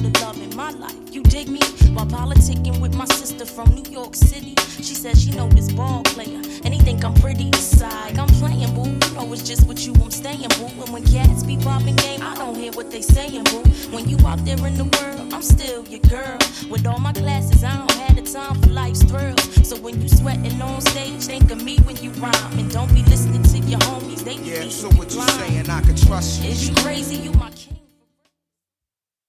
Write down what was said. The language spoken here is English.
the love in my life. You dig me? While politicking with my sister from New York City, she said she know this ball player, and he think I'm pretty side. I'm playing, boo. You know it's just with you I'm staying, boo. And when cats be popping game, I don't hear what they saying, boo. When you out there in the world, I'm still your girl. With all my classes, I don't have the time for life's thrills. So when you sweating on stage, think of me when you rhyme, and don't be listening to your homies. They be so what you saying? I can trust you. Is you crazy? You my kid.